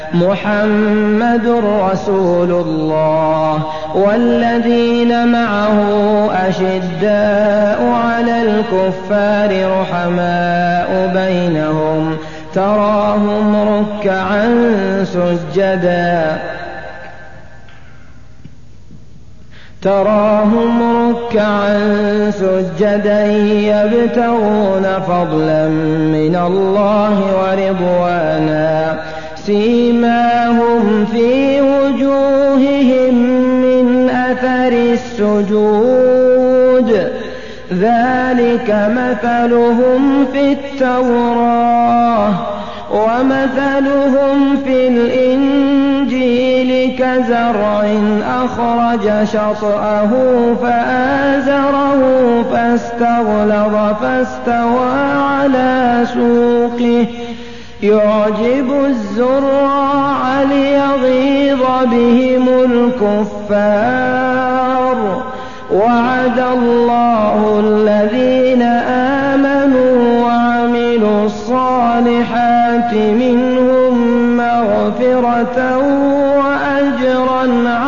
محمد رسول الله والذين معه أشداء على الكفار رحماء بينهم تراهم ركعا سجدا يبتغون فضلا من الله ورضوانا سيماهم في وجوههم من أثر السجود ذلك مثلهم في التوراة ومثلهم في الإنجيل كزرع أخرج شطأه فآزره فاستغلظ فاستوى على سوقه يعجب الزراع ليغيظ بهم الكفار وعد الله الذين آمنوا وعملوا الصالحات منهم مغفرة وأجرا